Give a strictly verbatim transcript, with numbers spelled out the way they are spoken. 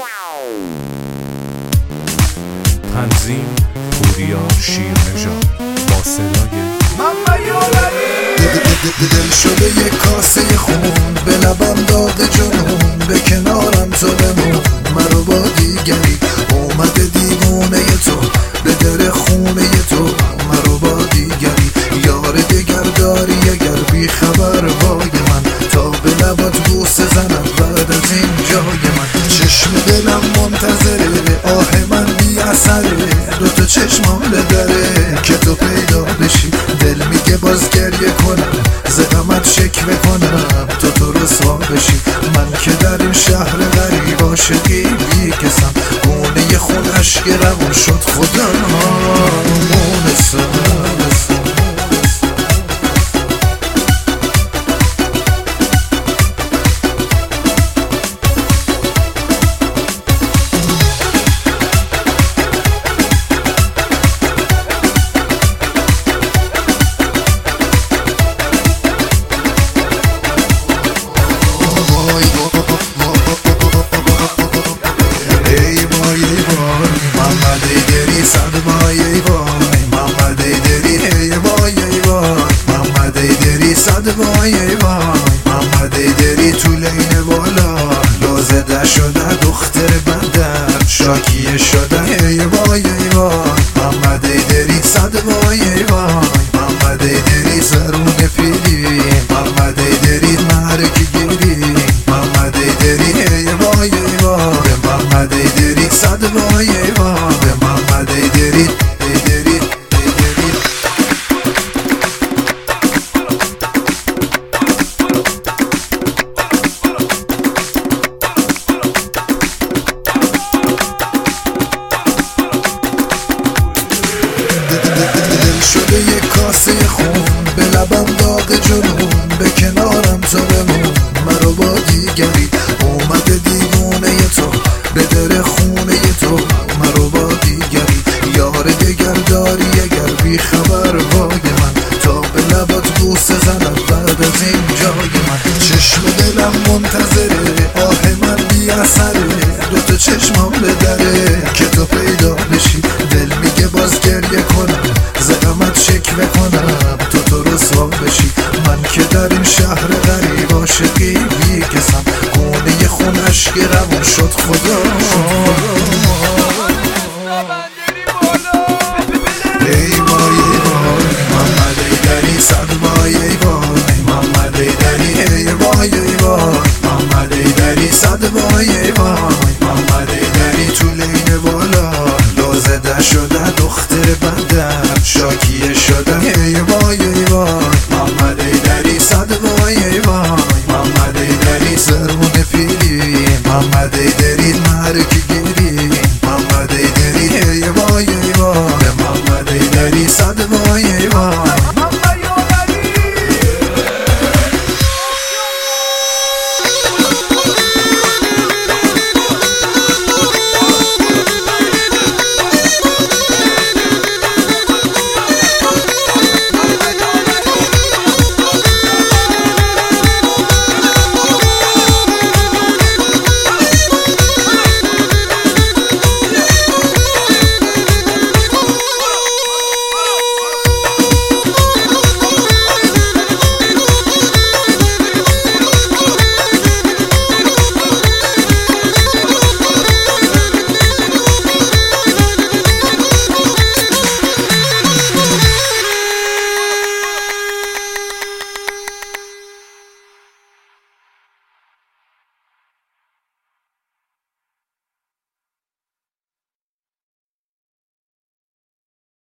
تنظیم پوریا شیرنژاد با صدای محمد یارمی. دل شده یک کاسه خون، به لبم داغ جنون، به کنارم تو بمون. مرو با دیگری اومده دیوونه تو، به در خونه تو. مرو با دیگری یار دگر داری اگر بی خبر وای من، تا به لبات بوسه زنم بعد از این جای من. چشم دلم منتظره، آه من بی اثره، دوتا چشمام دره که تو پیدا بشی. دل میگه باز گریه کنم، زدمت شکوه کنم تو تو رسوا بشی. من که در این شهر غریب عاشقی بی کسم، گونه خون عشق روان شد خدا مونسم. وای وای محمد ایدری تو لین بالا، لازده شده دختر بندر شاکیه شده. ای وای وای محمد ایدری صد وای وای محمد ایدری زرون پیری، محمد ایدری مرکی گیری، محمد ایدری. ای وای وای محمد ایدری صد وای وای محمد ایدری ایدری. شده یک کاسه خون، به لبم داغ جنون، به کنارم تو بمون. مرو با دیگری اومده دیوونه تو، به در خونه تو. مرو با دیگری یار دگر داری اگر بی خبر وای من، تا به لبات بوسه زنم بعد از این جای من. چشم دلم منتظره، آه من بی اثره، دوتا چشمام دره که تو پیدا بشی. دل میگه باز گریه کنم، زدمت شکوه کنم تو تو رسوا بشی. من که در این شهر غریب عاشقی بی کسم، گونه خون عشق روان شد خدا. ای وای وای محمد ایدری صد وای وای محمد ایدری. ای وای وای محمد ایدری صد وای وای محمد ایدری تو لین بالا، لازده شده دختر بندر شاکیه شده. ای وای وای محمد ایدری صد وای وای محمد ایدری زرون پیری، محمد ایدری مرکی گیری، محمد ایدری. ای وای وای محمد ایدری صد وای وای